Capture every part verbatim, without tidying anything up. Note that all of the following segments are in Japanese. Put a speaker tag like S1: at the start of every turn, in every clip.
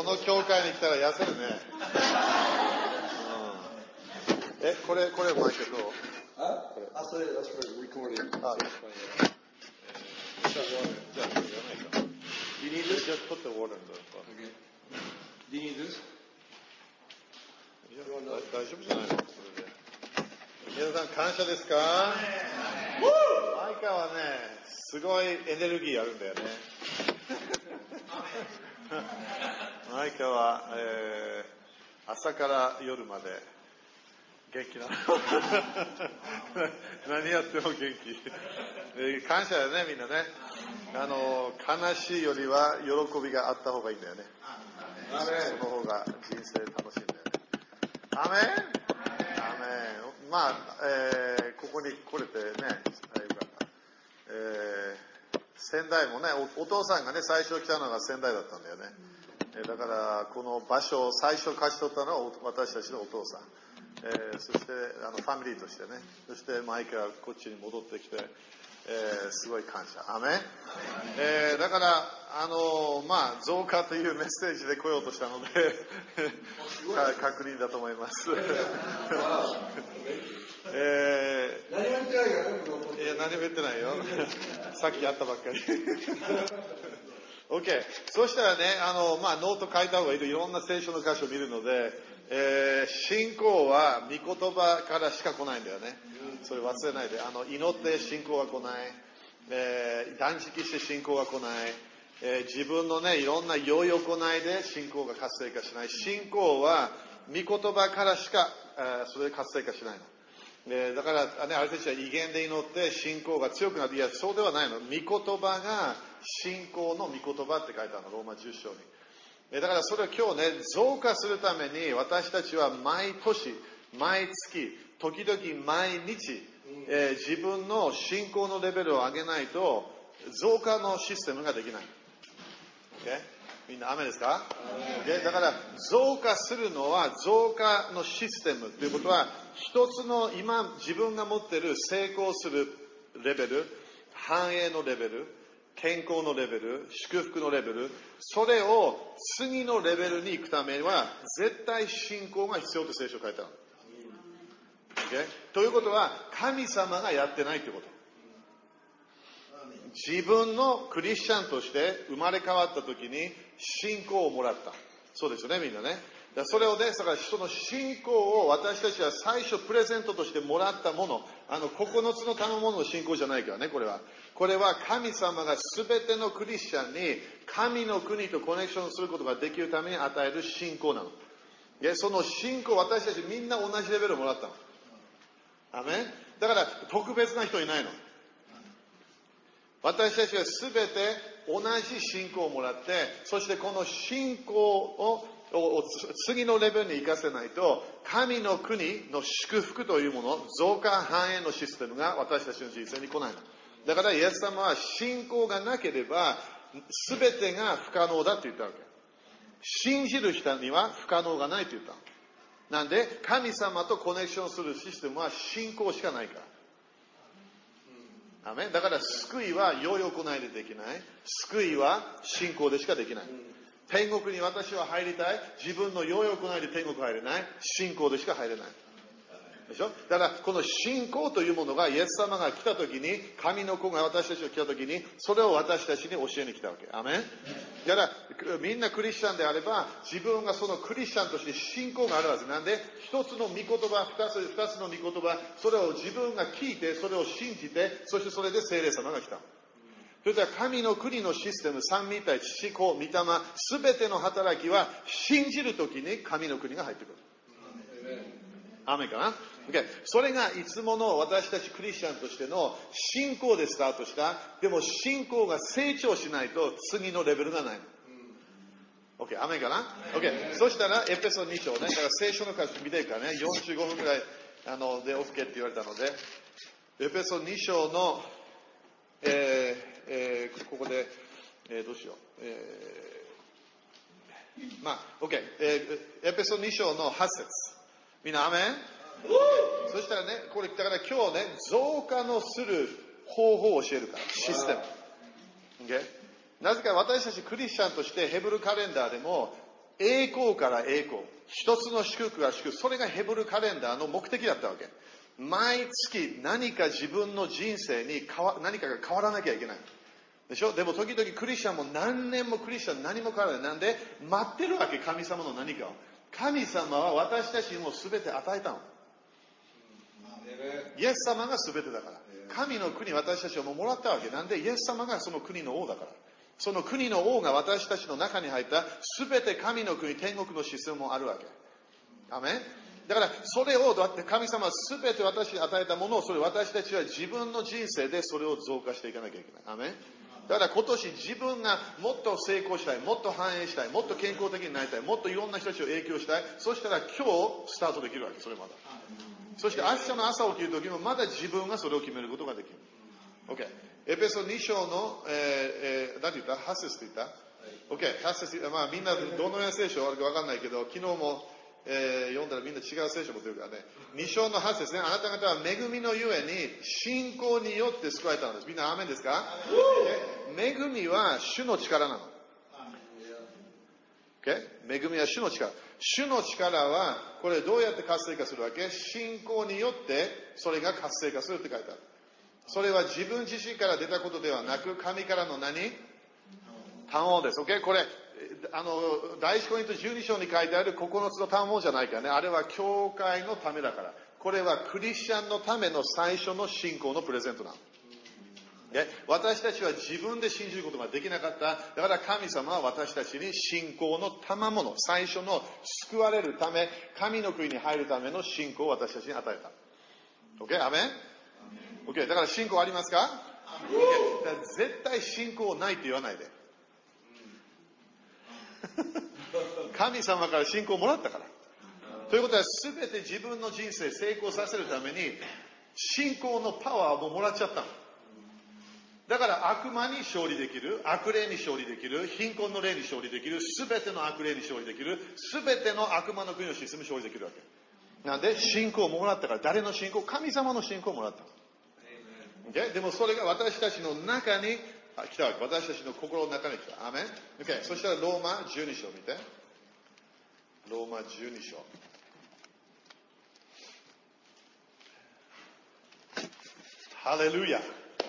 S1: の教会に来たら痩せるね。うん、え、これ、これマイクどう？
S2: あ、あ、それ、that's for recording.
S1: あ、確かに。じゃあ、じゃあ、いらないか。You need this? Just put the water in the pot.
S2: Okay. Do you need this?
S1: いや、大丈夫じゃないのそれで。皆さん感謝ですか？マイカはね、すごいエネルギーあるんだよね。マイカは、えー、朝から夜まで元気なの。何やっても元気。えー、感謝だよね、みんなね。あの、悲しいよりは喜びがあった方がいいんだよね。その方が人生楽しいんだよね。アメン？アメン。まあ、えー、ここに来れてね、よかった。えー、仙台もねお、お父さんがね、最初来たのが仙台だったんだよね。えー、だから、この場所を最初勝ち取ったのは私たちのお父さん。えー、そしてあのファミリーとしてね、そしてマイクがこっちに戻ってきて、えー、すごい感謝。アメン。えー、だから、あのー、まあ、増加というメッセージで来ようとしたので、確認だと思います。えー、
S2: 何も言ってないからね。
S1: いや、何も言ってないよ。さっき会ったばっかり。OK。そしたらね、あの、まあ、ノート書いた方がいいといろんな聖書の箇所を見るので、えー、信仰は御言葉からしか来ないんだよね。それ忘れないで。あの、祈って信仰が来ない。えー、断食して信仰が来ない。えー、自分のね、いろんな良い行いで信仰が活性化しない。信仰は御言葉からしか、えー、それで活性化しないの。えー、だから、ね、あれたちは威厳で祈って信仰が強くなって、いや、そうではないの。御言葉が信仰の御言葉って書いてあるの、ローマじゅう章に。えー、だからそれを今日ね、増加するために私たちは毎年、毎月、時々毎日、えー、自分の信仰のレベルを上げないと、増加のシステムができない。Okay？ みんな雨ですか？ Okay？ だから増加するのは増加のシステムということは一つの今自分が持っている成功するレベル、繁栄のレベル、健康のレベル、祝福のレベル、それを次のレベルに行くためには絶対信仰が必要と聖書書いてある。Okay？ ということは神様がやってないということ。自分のクリスチャンとして生まれ変わった時に信仰をもらった。そうですよね、みんなね。だそれをね、だからその信仰を私たちは最初プレゼントとしてもらったもの、あのここのつの賜物の信仰じゃないからね、これは。これは神様が全てのクリスチャンに神の国とコネクションすることができるために与える信仰なの。でその信仰、私たちみんな同じレベルをもらったの。アメン。だから特別な人いないの。私たちはすべて同じ信仰をもらって、そしてこの信仰を次のレベルに行かせないと、神の国の祝福というもの、増加繁栄のシステムが私たちの人生に来ないの。だからイエス様は信仰がなければ、すべてが不可能だと言ったわけ。信じる人には不可能がないと言ったの。なんで、神様とコネクションするシステムは信仰しかないから。アメン。だから救いは良い行いでできない。救いは信仰でしかできない。天国に私は入りたい。自分の良い行いで天国入れない。信仰でしか入れない。でしょ？だからこの信仰というものがイエス様が来た時に、神の子が私たちが来た時に、それを私たちに教えに来たわけ。アメン。だからみんなクリスチャンであれば、自分がそのクリスチャンとして信仰があるはずなんで、一つの御言葉、二つ、二つの御言葉、それを自分が聞いて、それを信じて、そしてそれで聖霊様が来た。それでは神の国のシステム、三位一体、父、子、御霊、すべての働きは信じるときに神の国が入ってくる。アメンかな？ Okay。それがいつもの私たちクリスチャンとしての信仰でスタートした。でも信仰が成長しないと次のレベルがない。OK、アメンかな？ OK。そしたらエペソに章ね、だから聖書の数見てるからね、よんじゅうごふんぐらいあので OK って言われたので、エペソに章の、えーえー、ここで、えー、どうしよう。えー、まあ、OK、えー、エペソに章のはち節。みんなアメン？そしたらね、これだから今日ね、増加のする方法を教えるから、システム。Okay？ なぜか私たちクリスチャンとしてヘブルカレンダーでも栄光から栄光、一つの祝福が祝福、それがヘブルカレンダーの目的だったわけ。毎月何か自分の人生に変わ何かが変わらなきゃいけない。でしょ。でも時々クリスチャンも何年もクリスチャン何も変わらない。なんで待ってるわけ、神様の何かを。神様は私たちにも全て与えたの。イエス様が全てだから。神の国私たちはもうもらったわけ。なんでイエス様がその国の王だから。その国の王が私たちの中に入った全て神の国、天国のシステムもあるわけ。アメン。だからそれをだって神様は全て私に与えたものをそれ私たちは自分の人生でそれを増加していかなきゃいけない。アメン。だから今年自分がもっと成功したい、もっと繁栄したい、もっと健康的になりたい、もっといろんな人たちを影響したい。そしたら今日スタートできるわけ、それまだ。そして明日の朝起きる時もまだ自分がそれを決めることができる。OK。エペソに章の、えーえー、何て言った ?はち 節って言った、?OK。はち節、まあみんなどのような聖書あるかわかんないけど、昨日も、えー、読んだらみんな違う聖書持ってるからね。に章のはち節ね。あなた方は恵みのゆえに信仰によって救われたのです。みんなアーメンですか？恵みは主の力なの。Okay? 恵みは主の力。主の力は、これどうやって活性化するわけ？信仰によってそれが活性化するって書いてある。それは自分自身から出たことではなく、神からの何？賜物です。Okay? これ、あの、第一コリントじゅうに章に書いてあるここのつの賜物じゃないからね。あれは教会のためだから。これはクリスチャンのための最初の信仰のプレゼントなの。私たちは自分で信じることができなかった。だから神様は私たちに信仰の賜物、最初の救われるため、神の国に入るための信仰を私たちに与えた。OK? アメン ?OK? だから信仰ありますか？ OK? だから絶対信仰ないって言わないで。神様から信仰をもらったから。ということは全て自分の人生成功させるために信仰のパワーをもらっちゃったの。だから悪魔に勝利できる、悪霊に勝利できる、貧困の霊に勝利できる、すべての悪霊に勝利できる、すべての悪魔の国のシステムに勝利できるわけ。なんで信仰をもらったから、誰の信仰？神様の信仰をもらった。Okay? でもそれが私たちの中に来たわけ。私たちの心の中に来た。アメン。Okay? そしたらローマじゅうに章見て。ローマじゅうに章。ハレルヤ。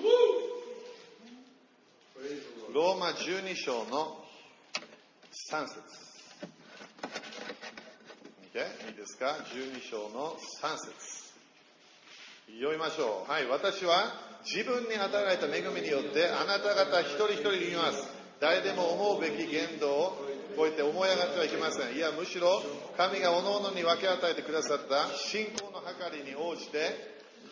S1: ローマじゅうに章のさん節。Okay? いいですか？じゅうに章のさん節。読みましょう。はい。私は自分に与えられた恵みによってあなた方一人一人に言います。誰でも思うべき限度を超えて思い上がってはいけません。いや、むしろ神が各々に分け与えてくださった信仰の計りに応じて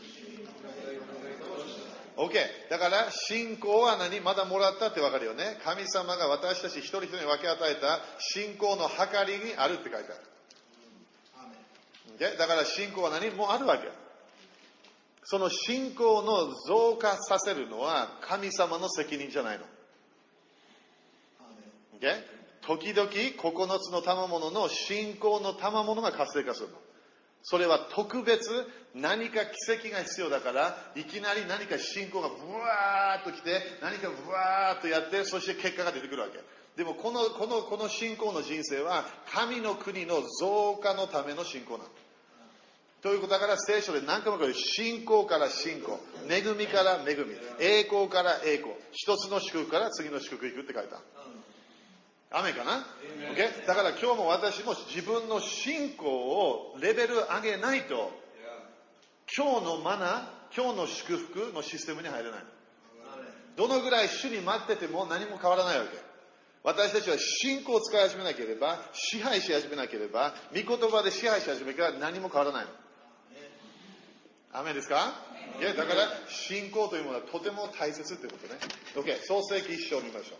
S1: OK。だから、信仰は何？まだもらったってわかるよね。神様が私たち一人一人に分け与えた信仰の計りにあるって書いてある。Okay? だから信仰は何？もうあるわけ。その信仰の増加させるのは神様の責任じゃないの。Okay? 時々ここのつの賜物の信仰の賜物が活性化するの。それは特別何か奇跡が必要だから、いきなり何か信仰がブワーッと来て、何かブワーッとやって、そして結果が出てくるわけ。でもこの、この、この信仰の人生は、神の国の増加のための信仰なの。ということだから聖書で何回も言う、信仰から信仰、恵みから恵み、栄光から栄光、一つの祝福から次の祝福行くって書いた。雨かな、okay? だから今日も私も自分の信仰をレベル上げないと、今日のマナ、今日の祝福のシステムに入れない。どのぐらい主に待ってても何も変わらないわけ。私たちは信仰を使い始めなければ、支配し始めなければ、御言葉で支配し始めから何も変わらないの。雨ですか？いや、だから信仰というものはとても大切ってことね。OK、創世記一章を見ましょう。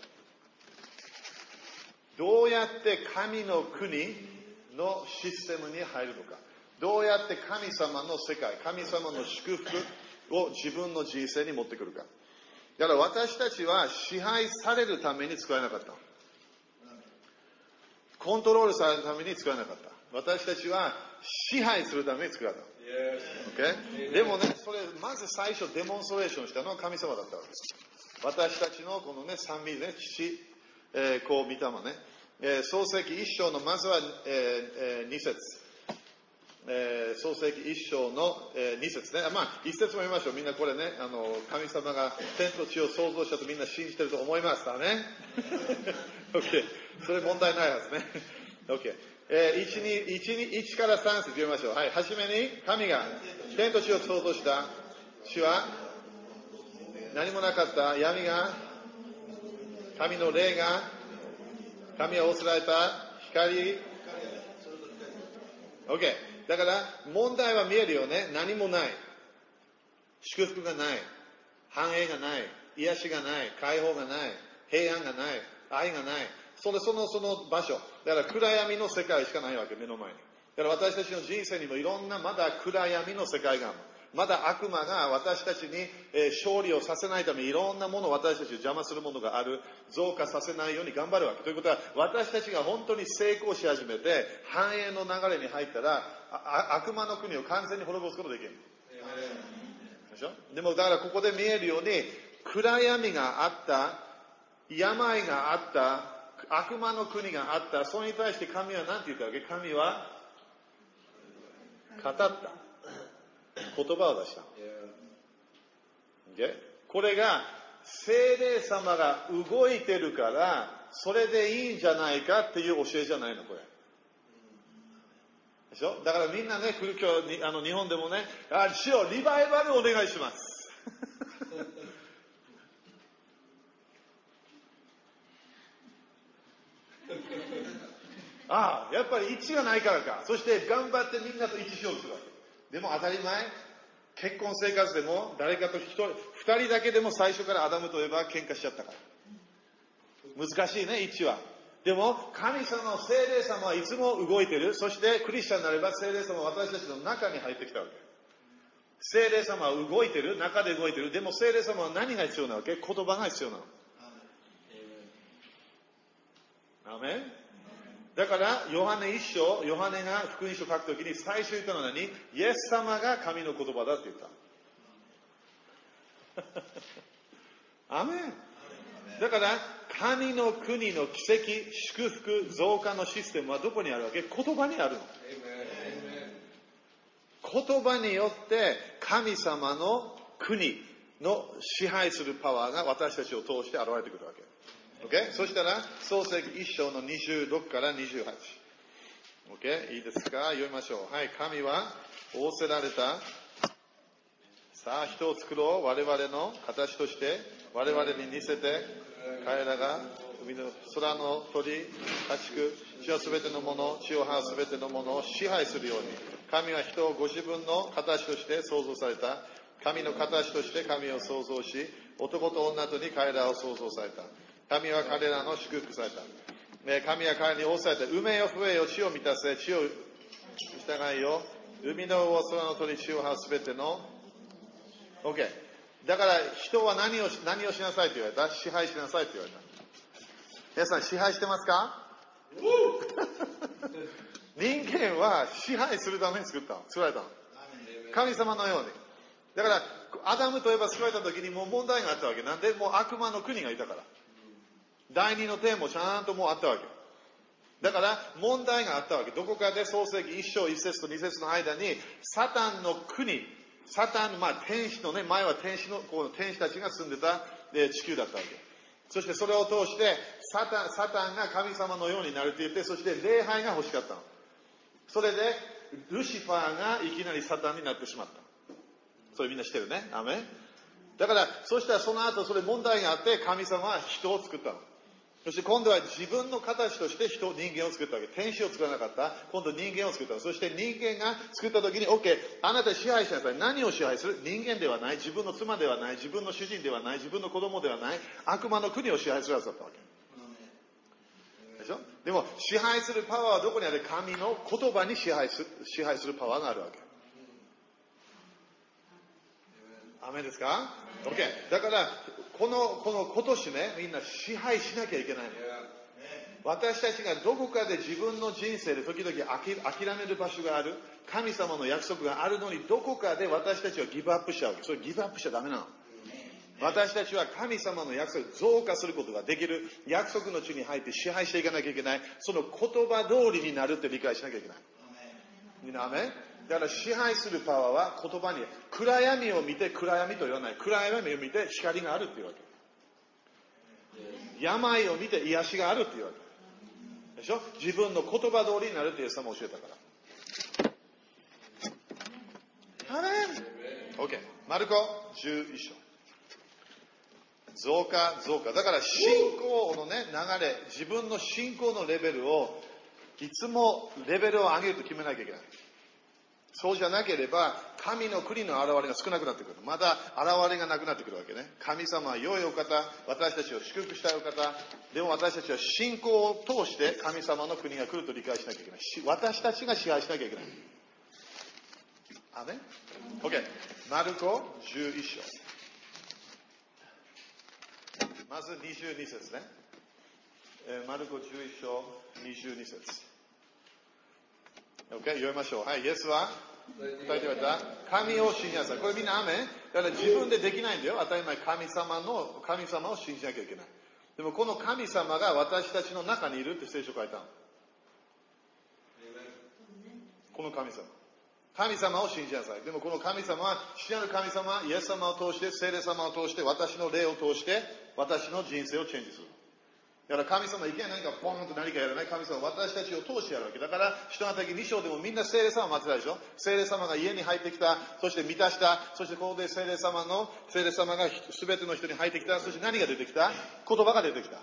S1: どうやって神の国のシステムに入るのか。どうやって神様の世界、神様の祝福を自分の人生に持ってくるか。だから私たちは支配されるために作らなかった。コントロールされるために作らなかった。私たちは支配するために作られた。Okay? でもね、それ、まず最初デモンストレーションしたのは神様だったわけです。私たちのこのね、三位ね、父、えー、子、御霊ね。 えー、創世記一章のまずは、えーえー、に節、えー、創世記一章の、えー、に節ね。まあ、一節も読みましょう。みんなこれね、あの、神様が天と地を創造したとみんな信じてると思います。だね。OK。それ問題ないはずね。OK。えー、1, に 1, にいちからさん節読みましょう。はい。はじめに神が天と地を創造した。地は何もなかった。闇が、神の霊が、神は仰せられた光。OK。だから問題は見えるよね。何もない。祝福がない。繁栄がない。癒しがない。解放がない。平安がない。愛がない。それそのその場所。だから暗闇の世界しかないわけ、目の前に。だから私たちの人生にもいろんなまだ暗闇の世界がある。まだ悪魔が私たちに、えー、勝利をさせないためにいろんなものを私たちを邪魔するものがある。増加させないように頑張るわけ。ということは私たちが本当に成功し始めて繁栄の流れに入ったら悪魔の国を完全に滅ぼすことができる。でしょ？でもだからここで見えるように暗闇があった、病があった、悪魔の国があった。それに対して神は何て言ったわけ？神は語った。言葉を出した。Okay? これが聖霊様が動いてるからそれでいいんじゃないかっていう教えじゃないのこれ。でしょ？だからみんなね、来る今日あの日本でもね、あ、主よリバイバルお願いします。ああ、やっぱり一致がないからか。そして頑張ってみんなと一致しようとするわけ。でも当たり前、結婚生活でも誰かと一人、二人だけでも最初からアダムといえば喧嘩しちゃったから。難しいね、一致は。でも神様の聖霊様はいつも動いている。そしてクリスチャンになれば聖霊様は私たちの中に入ってきたわけ。聖霊様は動いている、中で動いている。でも聖霊様は何が必要なわけ？言葉が必要なの。アメン。だからヨハネ一章、ヨハネが福音書を書くときに最初言ったのは何？イエス様が神の言葉だって言った。アメン。だから神の国の奇跡、祝福、増加のシステムはどこにあるわけ？言葉にあるの。言葉によって神様の国の支配するパワーが私たちを通して現れてくるわけ。Okay? そしたら創世記一章のにじゅうろくからにじゅうはち。Okay? いいですか？読みましょう。はい。神は仰せられた。さあ人を作ろう。我々の形として我々に似せて彼らが海の空の鳥、家畜、地のすべてのもの、地を這うすべてのものを支配するように。神は人をご自分の形として創造された。神の形として神を創造し、男と女とに彼らを創造された。神は彼らの祝福された。神は彼に仰せられた。埋めよ増えよ地を満たせ、地を従いよ。海の魚、空の鳥、地を這うすべての。OK。だから人は何を、何をしなさいと言われた？支配しなさいと言われた。皆さん支配してますか？人間は支配するために作ったの。作られたの。神様のように。だからアダムといえば作られた時にもう問題があったわけ。なんで？もう悪魔の国がいたから。第二の点もちゃんともうあったわけ。だから問題があったわけ。どこかで創世記一章一節と二節の間にサタンの国、サタン、まあ天使のね、前は天使の、この天使たちが住んでた、えー、地球だったわけ。そしてそれを通してサタン、サタンが神様のようになると言って、そして礼拝が欲しかったの。それでルシファーがいきなりサタンになってしまった。それみんな知ってるね。アメン。だからそしたらその後それ問題があって神様は人を作ったの。そして今度は自分の形として人、人間を作ったわけ。天使を作らなかった。今度人間を作った。そして人間が作った時に、OK、あなた支配しなさい。何を支配する？人間ではない。自分の妻ではない。自分の主人ではない。自分の子供ではない。悪魔の国を支配するはずだったわけ。でしょ？でも支配するパワーはどこにある？神の言葉に支配する、支配するパワーがあるわけ。アメンですか？ OK。だから、この、この今年ね、みんな支配しなきゃいけないの。私たちがどこかで自分の人生で時々諦める場所がある。神様の約束があるのに、どこかで私たちはギブアップしちゃうわけ。それギブアップしちゃダメなの。 私たちは神様の約束を増加することができる。約束の地に入って支配していかなきゃいけない。その言葉通りになるって理解しなきゃいけない。みんなアメン？だから支配するパワーは言葉に、暗闇を見て暗闇と言わない。暗闇を見て光があるっていうわけ。病を見て癒しがあるっていうわけ。でしょ？自分の言葉通りになるってイエス様教えたから。アメン。 OK。マルコじゅういっ章。増加、増加。だから信仰のね、流れ、自分の信仰のレベルを、いつもレベルを上げると決めなきゃいけない。そうじゃなければ、神の国の現れが少なくなってくる。また、現れがなくなってくるわけね。神様は良いお方、私たちを祝福したいお方。でも私たちは信仰を通して神様の国が来ると理解しなきゃいけない。私たちが支配しなきゃいけない。アメン？ OK。マルコじゅういっ章。まずにじゅうに節ね。えー、マルコじゅういっ章にじゅうに節。OK、読みましょう。はい、イエスは答えて言われた。神を信じなさい。これみんなアメン？だから自分でできないんだよ。当たり前、神様の、神様を信じなきゃいけない。でもこの神様が私たちの中にいるって聖書書いたの。この神様。神様を信じなさい。でもこの神様は、父なる神様、イエス様を通して、聖霊様を通して、私の霊を通して、私の人生をチェンジする。だから神様いきなり何かポーンと何かやらない。神様は私たちを通してやるわけ。だから、人の時に章でもみんな聖霊様を待ってたでしょ。聖霊様が家に入ってきた。そして満たした。そしてここで聖霊様の、聖霊様が全ての人に入ってきた。そして何が出てきた？言葉が出てきた。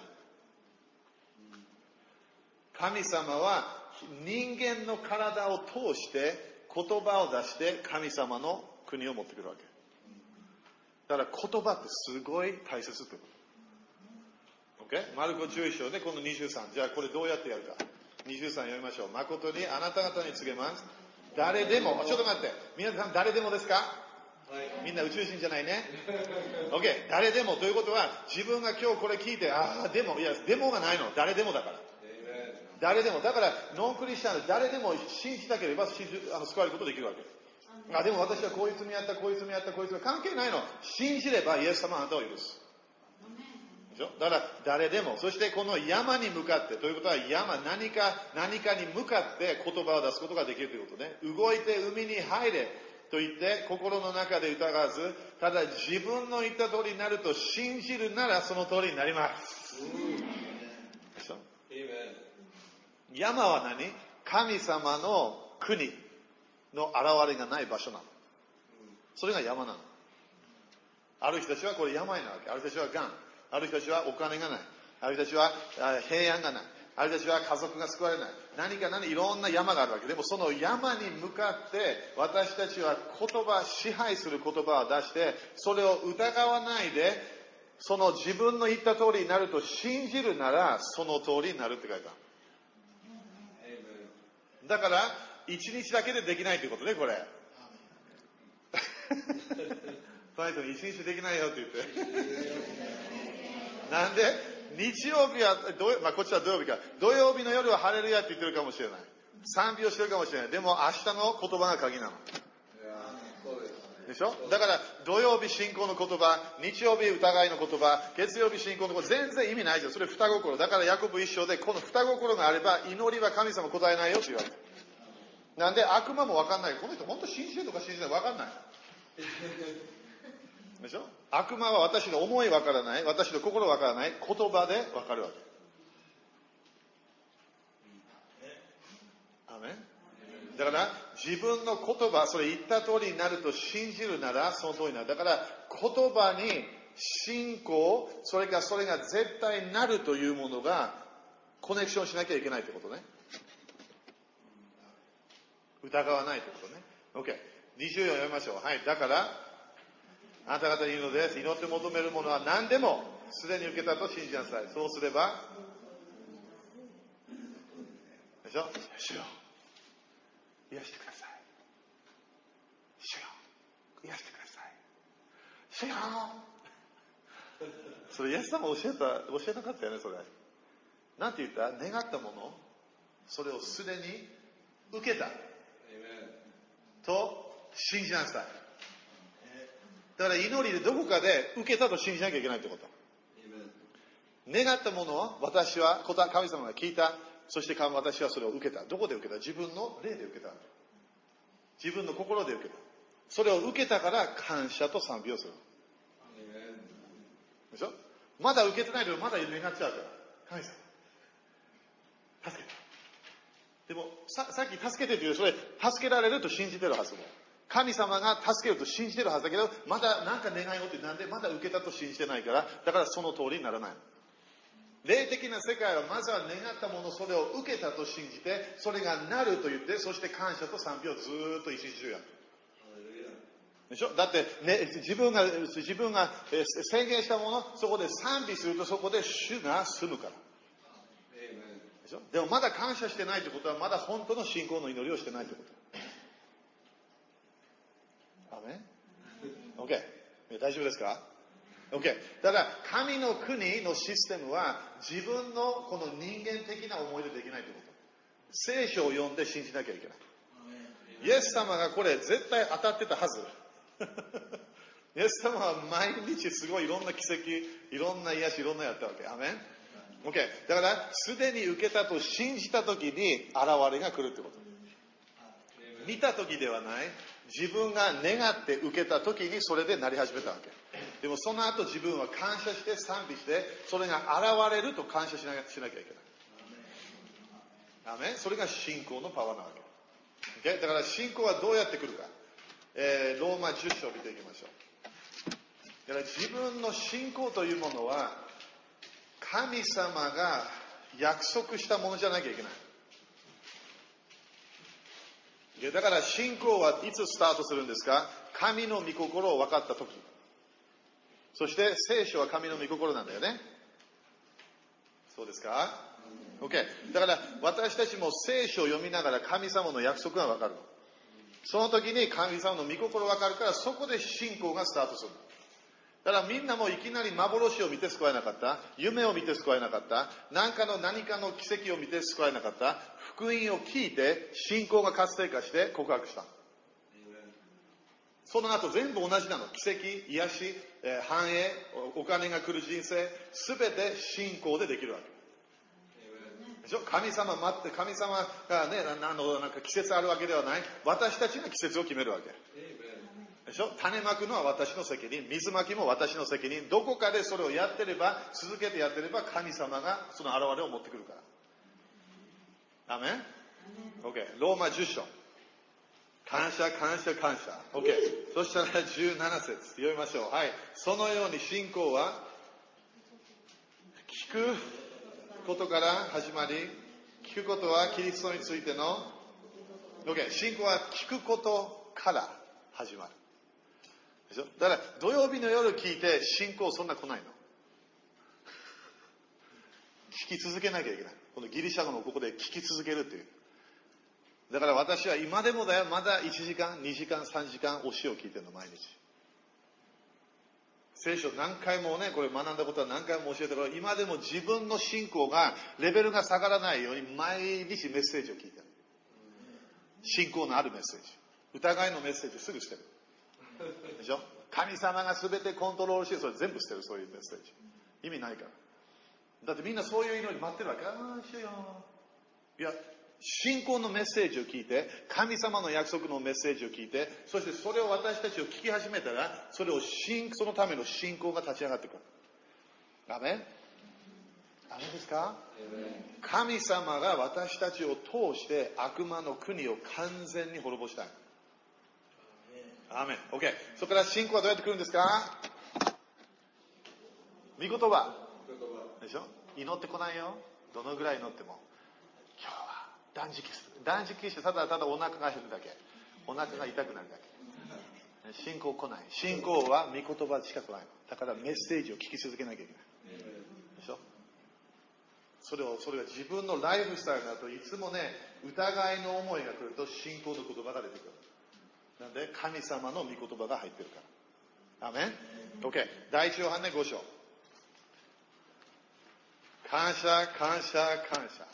S1: 神様は人間の体を通して言葉を出して神様の国を持ってくるわけ。だから言葉ってすごい大切ってこと。Okay? マルコじゅういっ章でこのにじゅうさん。じゃあこれどうやってやるか。にじゅうさん読みましょう。誠にあなた方に告げます。誰でも、ちょっと待って。皆さん誰でもですか？はい、みんな宇宙人じゃないね。OK。誰でもということは、自分が今日これ聞いて、ああ、でも、いや、でもがないの。誰でもだから。誰でも。だから、ノンクリスチャンで誰でも信じたければ信じあの救われることできるわけ。あ、でも私はこういう罪やった、こういう罪やった、こういう罪関係ないの。信じればイエス様はあなたを許す。でしょ？だから誰でも。そしてこの山に向かって、ということは山、何か、何かに向かって言葉を出すことができるということね。動いて海に入れと言って心の中で疑わず、ただ自分の言った通りになると信じるならその通りになります。でしょ？山は何？神様の国の現れがない場所なの。それが山なの。ある人たちはこれ山になるわけ。ある人たちはがん。ある人たちはお金がない。ある人たちは平安がない。ある人たちは家族が救われない。何か何いろんな山があるわけ。でもその山に向かって私たちは言葉、支配する言葉を出して、それを疑わないで、その自分の言った通りになると信じるならその通りになるって書いた。だから一日だけでできないということね、これ。その人に一日できないよって言って。なんで日曜日は、まあ、こっちは土曜日か。土曜日の夜はハレルヤって言ってるかもしれない。賛美をしてるかもしれない。でも明日の言葉が鍵なの。でしょ？だから土曜日信仰の言葉、日曜日疑いの言葉、月曜日信仰の言葉、全然意味ないじゃん。それ双心。だからヤコブ一章でこの双心があれば祈りは神様答えないよって言われる。なんで悪魔も分かんない。この人本当信じてるとか信じない分かんない。でしょ？悪魔は私の思い分からない。私の心分からない。言葉で分かるわけ。アメン。だから自分の言葉、それ言った通りになると信じるならその通りになる。だから言葉に信仰、それからそれが絶対になるというものがコネクションしなきゃいけないってことね。疑わないってことね。OK。にじゅうよん読みましょう。はい。だからあなた方に言うのです。祈って求めるものは何でもすでに受けたと信じなさい。そうすればでしょ？主よ癒してください。主よ癒してください。主よそれイエス様教えた、教えなかったよね、それ。なんて言った？願ったもの、それをすでに受けたと信じなさい。 だから祈りでどこかで受けたと信じなきゃいけないってこと。願ったものを私は神様が聞いた。そして私はそれを受けた。どこで受けた？自分の霊で受けた。自分の心で受けた。それを受けたから感謝と賛美をする。でしょ？まだ受けてないけどまだ願っちゃうから。神様。助けて。でもさ、さっき助けてっていうそれ助けられると信じてるはずも。神様が助けると信じてるはずだけど、まだ何か願いをってなんでまだ受けたと信じてないから、だからその通りにならない。霊的な世界はまずは願ったもの、それを受けたと信じて、それがなると言って、そして感謝と賛美をずーっと一日中やる。でしょ？だって、ね、自分が、自分が宣言したもの、そこで賛美するとそこで主が住むから。でしょ？でもまだ感謝してないってことは、まだ本当の信仰の祈りをしてないってこと。アメン？ OK。大丈夫ですか？OK。だから、神の国のシステムは、自分のこの人間的な思いでできないということ。聖書を読んで信じなきゃいけない。イエス様がこれ絶対当たってたはず。イエス様は毎日すごいいろんな奇跡、いろんな癒し、いろんなやったわけ。アメン？ OK。だから、すでに受けたと信じたときに現れが来るってこと。見たときではない。自分が願って受けたときにそれでなり始めたわけ。でもその後自分は感謝して賛美して、それが現れると感謝しなきゃいけない。アメン？それが信仰のパワーなわけ。Okay？だから信仰はどうやって来るか。えー、ローマじゅっ章を見ていきましょう。だから自分の信仰というものは、神様が約束したものじゃなきゃいけない。だから信仰はいつスタートするんですか？神の御心を分かったとき。そして聖書は神の御心なんだよね。そうですか？ OK。だから私たちも聖書を読みながら神様の約束が分かるの。その時に神様の御心分かるから、そこで信仰がスタートする。だからみんなもいきなり幻を見て救われなかった。夢を見て救われなかった。何かの何かの奇跡を見て救われなかった。福音を聞いて信仰が活性化して告白した。その後全部同じなの。奇跡、癒し、えー、繁栄、お金が来る人生、すべて信仰でできるわけ。でしょ？神様待って、神様がね、なのなんか季節あるわけではない。私たちが季節を決めるわけ。でしょ？種まくのは私の責任、水まきも私の責任。どこかでそれをやってれば、続けてやってれば、神様がその現れを持ってくるから。アメン？ OK。ローマじゅっ章。感謝、感謝、感謝。OK。そしたらじゅうなな節読みましょう。はい。そのように信仰は、聞くことから始まり、聞くことはキリストについての、OK。信仰は聞くことから始まる。でしょ？だから土曜日の夜聞いて信仰そんな来ないの。聞き続けなきゃいけない。このギリシャ語のここで聞き続けるという。だから私は今でもだよ、まだいちじかん、にじかん、さんじかん教えを聞いてるの、毎日。聖書何回もね、これ学んだことは何回も教えてるから、今でも自分の信仰が、レベルが下がらないように毎日メッセージを聞いてる。信仰のあるメッセージ。疑いのメッセージすぐ捨てる。でしょ？神様が全てコントロールして、それ全部捨てる、そういうメッセージ。意味ないから。だってみんなそういう祈り待ってるわけ。ああ、しよう。いや、信仰のメッセージを聞いて、神様の約束のメッセージを聞いて、そしてそれを私たちを聞き始めたら、それを信、そのための信仰が立ち上がってくる。アメン？アメンですか？神様が私たちを通して悪魔の国を完全に滅ぼしたい。アーメン。OK。そこから信仰はどうやって来るんですか？御言葉。でしょ？祈ってこないよ。どのぐらい祈っても。今日は断食する。断食してただただお腹が減るだけ。お腹が痛くなるだけ。信仰来ない。信仰は御言葉しか来ない。だからメッセージを聞き続けなきゃいけない。でしょ？それを、それが自分のライフスタイルだといつもね、疑いの思いが来ると信仰の言葉が出てくる。なんで神様の御言葉が入ってるから。アーメン？ OK。第一ヨハネご章。感謝、感謝、感謝。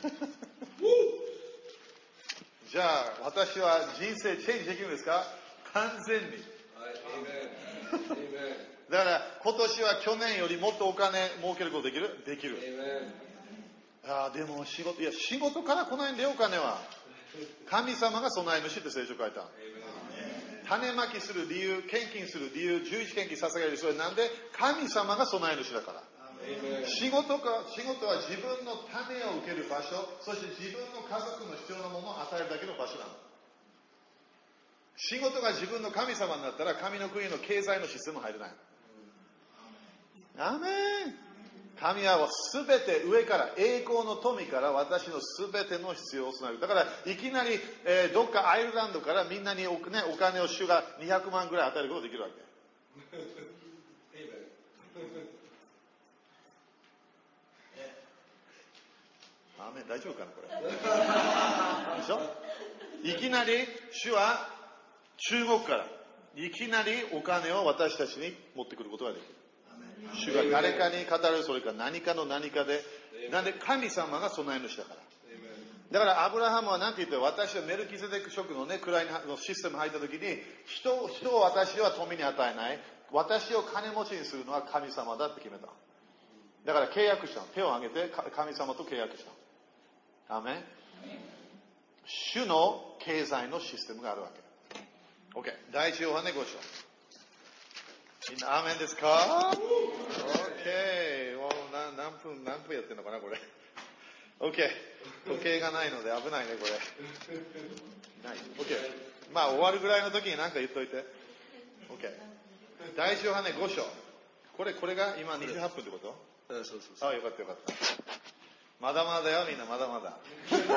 S1: じゃあ、私は人生チェンジできるんですか？ 完全に。
S2: Amen. Amen.
S1: だから今年は去年よりもっとお金儲けることできるできる。
S2: Amen.
S1: ああ、でも仕事、いや、仕事から来ないんだよ、お金は。神様が備え主って聖書書いた。種まきする理由、献金する理由、十一献金捧げる、それなんで神様が備え主だから。
S2: Amen.
S1: 仕事か、仕事は自分の種を受ける場所、そして自分の家族の必要なものを与えるだけの場所なの。仕事が自分の神様になったら神の国の経済のシステム入れない。アメン。神はすべて上から、栄光の富から私のすべての必要を備える。だからいきなり、えー、どっかアイルランドからみんなに お,、ね、お金を主がにひゃくまんぐらい与えることができるわけ。アーメン。大丈夫かなこれ。でしょ。いきなり主は中国からいきなりお金を私たちに持ってくることができる。主が誰かに語る、それか何かの何かで、なんで神様が備え主だから。だからアブラハムは何て言って、私はメルキゼデク職のね、位のシステム入った時に、人、人を私は富に与えない。私を金持ちにするのは神様だって決めた。だから契約したの。手を挙げて神様と契約したの。アーメン。主の経済のシステムがあるわけ。OK。第一ヨハネご章。みんなアーメンですか？ OK。もう何何分、何分やってんのかな、これ。OK。時計がないので危ないね、これ。ない。OK。まあ、終わるぐらいの時に何か言っといて。OK。第一ヨハネご章。これ、これが今にじゅうはっぷんってこと？
S2: そうそうそう。
S1: ああ、よかったよかった。まだまだだよ、みんな、まだまだ。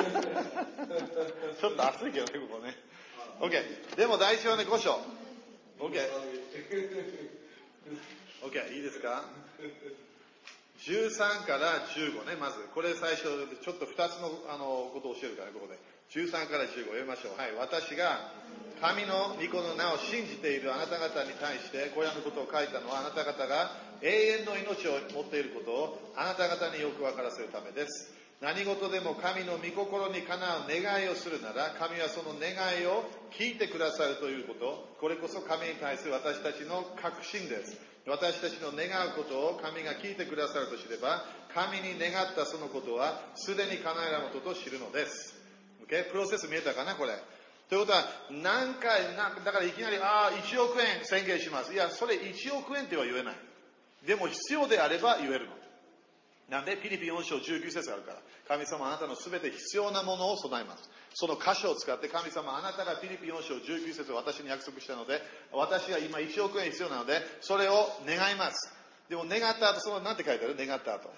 S1: ちょっと暑いけどね、ここね。OK。でも第一ヨハネご章。OK。OK、いいですか？じゅうさんからじゅうごね、まず。これ最初、ちょっとふたつのあのことを教えるから、ここで。じゅうさんからじゅうご読みましょう。はい。私が神の御子の名を信じているあなた方に対して、これらのことを書いたのは、あなた方が永遠の命を持っていることをあなた方によく分からせるためです。何事でも神の御心にかなう願いをするなら、神はその願いを聞いてくださるということ、これこそ神に対する私たちの確信です。私たちの願うことを神が聞いてくださると知れば、神に願ったそのことはすでに叶えられたことと知るのです。Okay? プロセス見えたかなこれ。ということは、何回、なだからいきなり、ああ、いちおくえん宣言します。いや、それいちおくえんっては言えない。でも必要であれば言えるの。なんで、ピリピよん章じゅうきゅう節あるから。神様あなたのすべて必要なものを備えます。その箇所を使って神様あなたがピリピよん章じゅうきゅう節を私に約束したので、私が今いちおくえん必要なので、それを願います。でも願った後、その何て書いてある？願った後。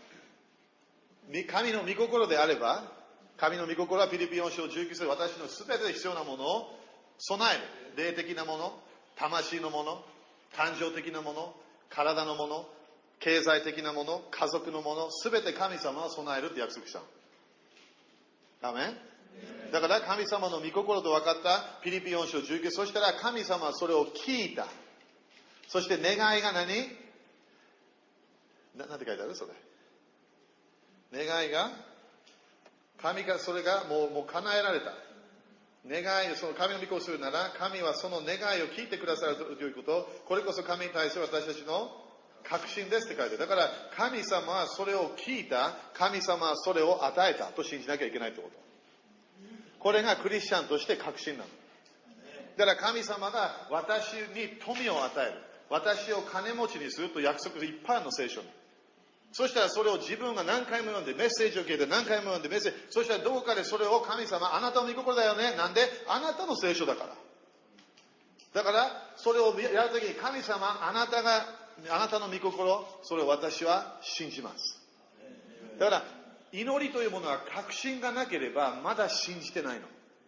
S1: 神の御心であれば、神の御心はピリピよん章じゅうきゅう節、私のすべて必要なものを備える。霊的なもの、魂のもの、感情的なもの、体のもの、経済的なもの、家族のもの、すべて神様は備えるって約束したの。アメン。だから神様の御心と分かったピリピよん章じゅうきゅう、そしたら神様はそれを聞いた。そして願いが何？な、なんて書いてあるそれ。願いが神からそれがもう、もう叶えられた。願い、その神の御心をするなら、神はその願いを聞いてくださるということ、これこそ神に対する私たちの確信ですって書いてある。だから神様はそれを聞いた、神様はそれを与えたと信じなきゃいけないってこと。これがクリスチャンとして確信なの。だから神様が私に富を与える。私を金持ちにすると約束でいっぱいあるの聖書に。そしたらそれを自分が何回も読んでメッセージを聞いて何回も読んでメッセージ、そしたらどこかでそれを神様、あなたの御心だよね。なんであなたの聖書だから。だからそれをやるときに神様、あなたがあなたの御心、それを私は信じます。だから祈りというものは確信がなければまだ信じてないの。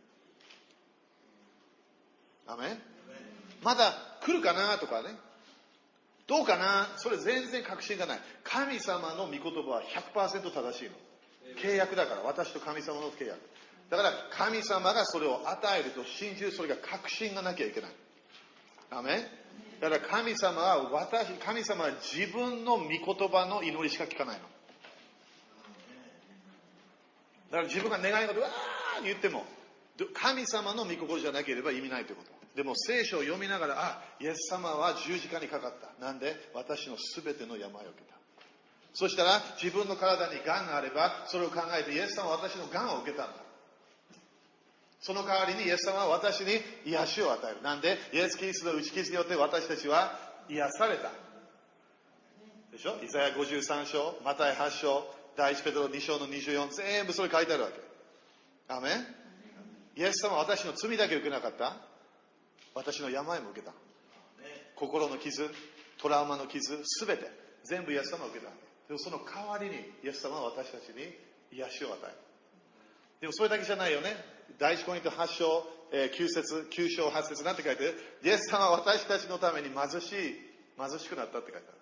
S1: アメン。まだ来るかなとかね、どうかな、それ全然確信がない。神様の御言葉は ひゃくパーセント 正しいの。契約だから、私と神様の契約だから、神様がそれを与えると信じる、それが確信がなきゃいけない。アメン。だから神様は私、神様は自分の御言葉の祈りしか聞かないの。だから自分が願い事わー言っても、 神様の御心じゃなければ意味ないということ。でも聖書を読みながら、あ、イエス様は十字架にかかった。なんで私のすべての病を受けた。そしたら自分の体に癌があれば、それを考えてイエス様は私の癌を受けたんだ。その代わりにイエス様は私に癒しを与える。なんでイエス・キリストの打ち傷によって私たちは癒された。でしょ。イザヤごじゅうさん章、マタイはち章、第一ペテロに章のにじゅうよん、全部それ書いてあるわけ。アメン。イエス様は私の罪だけ受けなかった。私の病も受けた。心の傷、トラウマの傷、すべて全部イエス様は受けた。でもその代わりにイエス様は私たちに癒しを与える。でもそれだけじゃないよね。第一コリントはち章、えー、きゅう節、きゅう章はち節なんて書いてある。イエス様は私たちのために貧しい、貧しくなったって書いてある。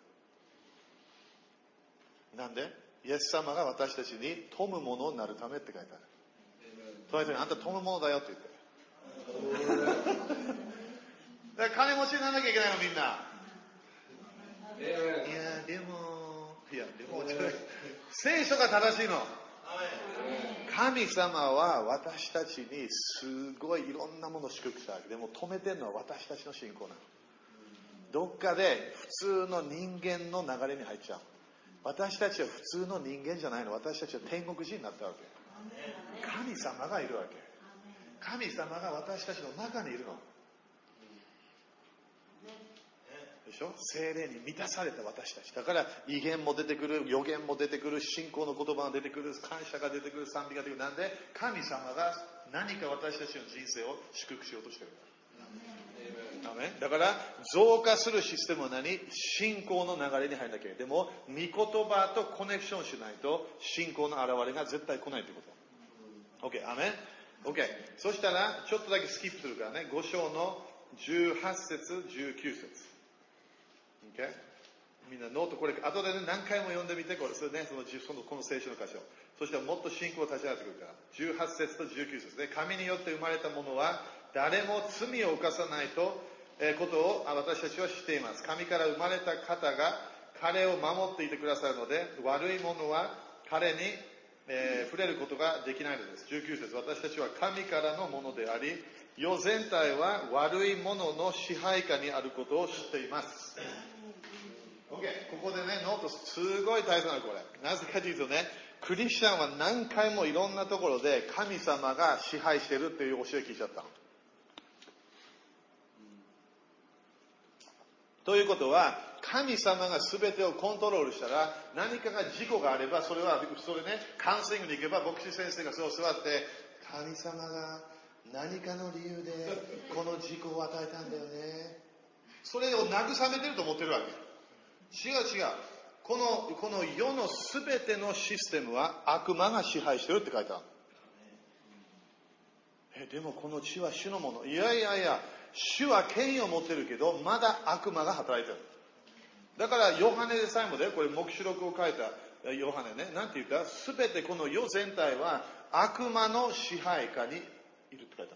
S1: なんでイエス様が私たちに富むものになるためって書いてある。隣人にあんた富むものだよって言って。だから金持ちにならなきゃいけないのみんな。いやでもいやでも聖書が正しいの。神様は私たちにすごいいろんなものを祝福したわけでも止めてるのは私たちの信仰なの。どっかで普通の人間の流れに入っちゃう。私たちは普通の人間じゃないの。私たちは天国人になったわけ。神様がいるわけ。神様が私たちの中にいるのでしょ。聖霊に満たされた私たちだから異言も出てくる、予言も出てくる、信仰の言葉が出てくる、感謝が出てくる、賛美が出てくる。なんで神様が何か私たちの人生を祝福しようとしている。だから増加するシステムは何？信仰の流れに入らなきゃ。でも御言葉とコネクションしないと信仰の現れが絶対来ないということ。 OK、 アメン。 OK、 そしたらちょっとだけスキップするからね。ご章のじゅうはち節じゅうきゅう節、 OK、 みんなノートこれ後で、ね、何回も読んでみて。これそれ、ね、そのそのこの聖書の箇所、そしたらもっと信仰を立ち上がってくるから。じゅうはち節とじゅうきゅう節で、神によって生まれたものは誰も罪を犯さないとえことを私たちは知っています。神から生まれた方が彼を守っていてくださるので、悪い者は彼に、えー、触れることができないのです。じゅうきゅう節、私たちは神からのものであり、世全体は悪い者の支配下にあることを知っています。 OK、 ここでね、ノートすごい大切なのこれ。なぜかというとね、クリスチャンは何回もいろんなところで神様が支配してるっていう教えを聞いちゃったの。ということは、神様が全てをコントロールしたら、何かが事故があれば、それは、それね、カウンセリングに行けば、牧師先生がそう座って、神様が何かの理由で、この事故を与えたんだよね。それを慰めてると思ってるわけ。違う違う。この、この世の全てのシステムは悪魔が支配してるって書いてある。え、でもこの地は主のもの。いやいやいや、主は権威を持ってるけど、まだ悪魔が働いてる。だからヨハネでさえもね、これ黙示録を書いたヨハネね、なんて言った？すべてこの世全体は悪魔の支配下にいるって書いてある。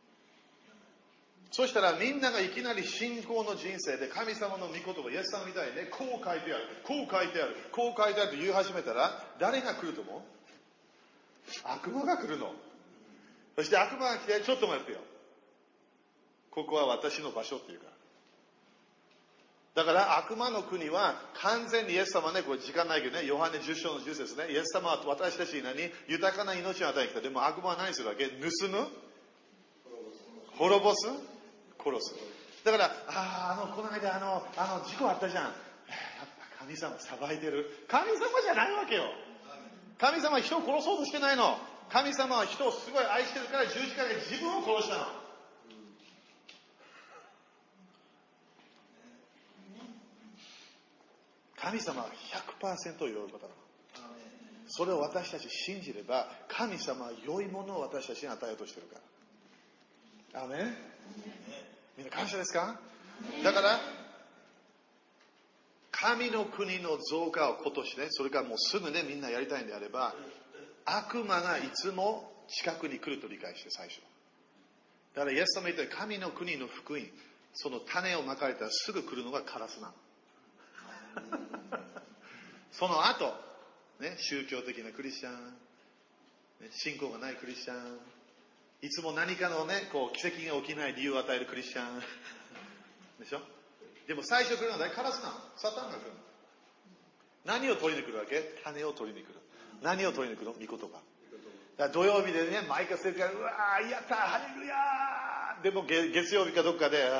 S1: そしたらみんながいきなり信仰の人生で神様の御言葉、イエス様みたいにね、こう書いてある、こう書いてある、こう書いてあると言い始めたら、誰が来ると思う？悪魔が来るの。そして悪魔が来て、ちょっと待ってよ。ここは私の場所っていうから。だから悪魔の国は完全にイエス様ね、これ時間ないけどね、ヨハネじゅう章のじゅう節ね、イエス様は私たちに何？豊かな命を与えてきた。でも悪魔は何するわけ？盗む？滅ぼす？殺す。だから、ああ、あの、この間あの、あの、事故あったじゃん。やっぱ神様裁いてる。神様じゃないわけよ。神様は人を殺そうとしてないの。神様は人をすごい愛してるから十字架で自分を殺したの。神様は ひゃくパーセント 良いことなの。それを私たち信じれば、神様は良いものを私たちに与えようとしてるから。アーメン。みんな感謝ですか？だから神の国の増加を今年ね、それからもうすぐね、みんなやりたいんであれば、悪魔がいつも近くに来ると理解して、最初。だからイエス様言ったように、神の国の福音、その種をまかれたらすぐ来るのがカラスなの。その後、ね、宗教的なクリスチャン、ね、信仰がないクリスチャン、 いつも何かのね、こう奇跡が起きない理由を与えるクリスチャンでしょ。でも最初来るのは誰？カラスなの。サタンが来るの。何を取りに来るわけ？種を取りに来る。何を取りに来るの？御言葉。だから土曜日でね、毎回先生がうわーやったハレルヤー。でも月曜日かどっかであ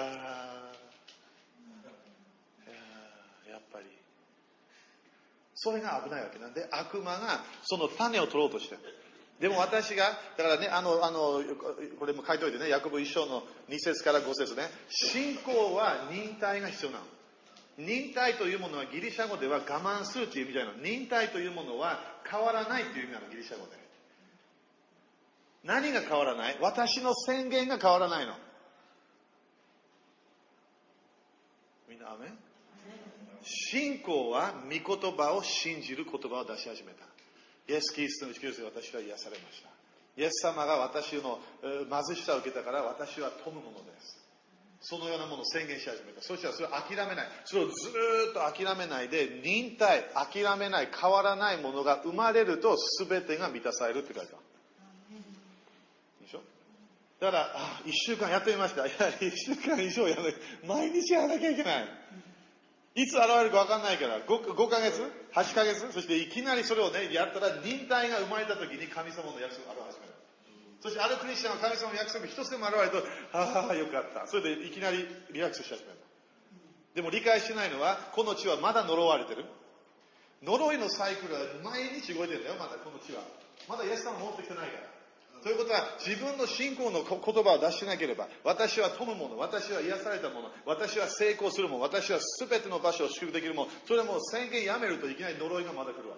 S1: ーやっぱりそれが危ないわけなんで、悪魔がその種を取ろうとしてる。でも私が、だからね、あの、あの、これも書いておいてね、ヤコブ一章のに節からご節ね、信仰は忍耐が必要なの。忍耐というものはギリシャ語では我慢するという意味じゃないの。忍耐というものは変わらないという意味なの、ギリシャ語で。何が変わらない？私の宣言が変わらないの。みんなアメン？信仰は御言葉を信じる言葉を出し始めた。イエス・キリストの救世で私は癒されました。イエス様が私の貧しさを受けたから私は富むものです。そのようなものを宣言し始めた。そしたらそれを諦めない。それをずーっと諦めないで、忍耐、諦めない、変わらないものが生まれると全てが満たされるって書いてある。でしょ？だから、あ、一週間やってみました。いや、一週間以上やらない。毎日やらなきゃいけない。いつ現れるか分かんないから、5, 5ヶ月 ?はち ヶ月そしていきなりそれをね、やったら忍耐が生まれた時に神様の約束が現れ始める。そしてあるクリスチャンは神様の約束一つでも現れると、ああ、よかった。それでいきなりリラックスし始める。でも理解してないのは、この地はまだ呪われてる。呪いのサイクルは毎日動いてるんだよ、まだこの地は。まだイエス様持ってきてないから。ということは、自分の信仰の言葉を出しなければ、私は富むもの、私は癒されたもの、私は成功するもの、私は全ての場所を祝福できるもの、それはもう宣言やめるといきなり呪いがまだ来るわ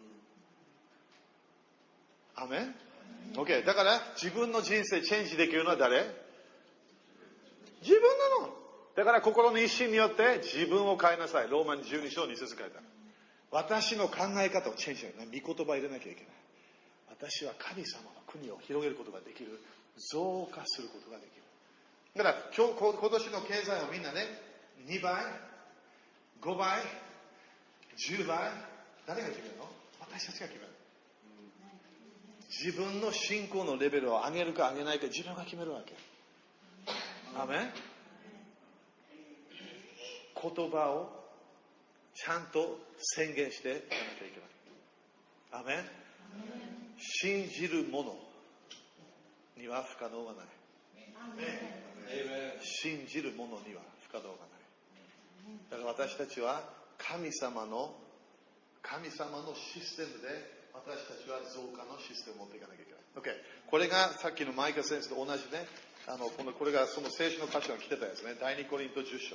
S1: け。アメン？ OK。だから、自分の人生チェンジできるのは誰？自分なの。だから心の一心によって自分を変えなさい。ローマにじゅうに章に節書いてある。私の考え方をチェンジしない。御言葉入れなきゃいけない。私は神様の国を広げることができる。増加することができる。だから今日、今年の経済をみんなね、にばい、ごばい、じゅうばい、誰が決めるの？私たちが決める。自分の信仰のレベルを上げるか上げないか自分が決めるわけ。アメン？言葉をちゃんと宣言していかなきゃいけない。アメン？信じる者には不可能がない。信じる者には不可能がない。だから私たちは神様の神様のシステムで私たちは増加のシステムを持っていかなきゃいけない。Okay。これがさっきのマイカ先生と同じね、あのこのこれがその聖書の箇所が来てたやつね。第二コリントじゅっ章。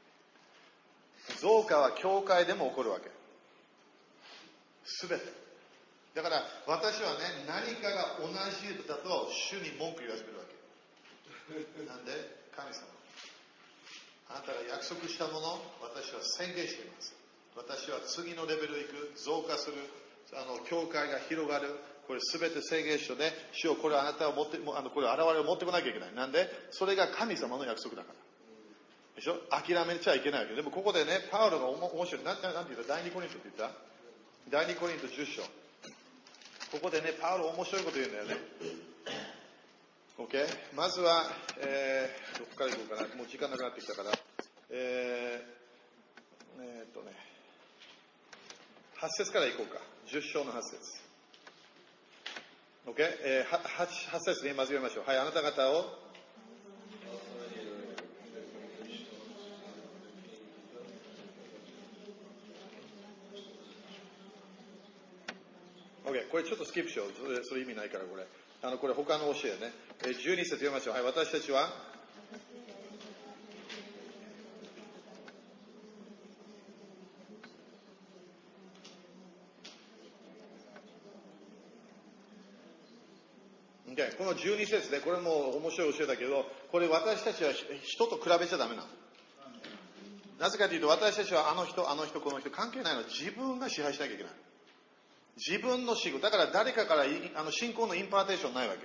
S1: 増加は教会でも起こるわけ。すべて。だから私はね、何かが同じだと主に文句言わせるわけ。なんで神様、あなたが約束したもの、私は宣言しています。私は次のレベル行く、増加する、あの教会が広がる。これすべて宣言書で、主をこれあなたを持って、あのこれ現れを持ってこなきゃいけない。なんでそれが神様の約束だから。でしょ？諦めちゃいけないわけ。でもここでね、パウロが面白い。なんて言った？第二コリントって言った？第二コリントじゅっ章。ここでね、パウロ面白いこと言うんだよね。OK？ まずは、えー、どこから行こうかな。もう時間なくなってきたから。えー、えー、っとね、はち節から行こうか。じゅっ章のはち節。OK？ えー、はち節ね、まず読みましょう。はい、あなた方を、OK、これちょっとスキップしよう。それ、それ意味ないから、これ。あの、これ他の教えね。えー、じゅうに節読みましょう。はい、私たちは、Okay、このじゅうに節で、これも面白い教えだけど、これ私たちは人と比べちゃダメなの。なぜかというと、私たちはあの人、あの人、この人関係ないの。自分が支配しなきゃいけない。自分の仕事。だから誰かからあの信仰のインパーテーションないわけ。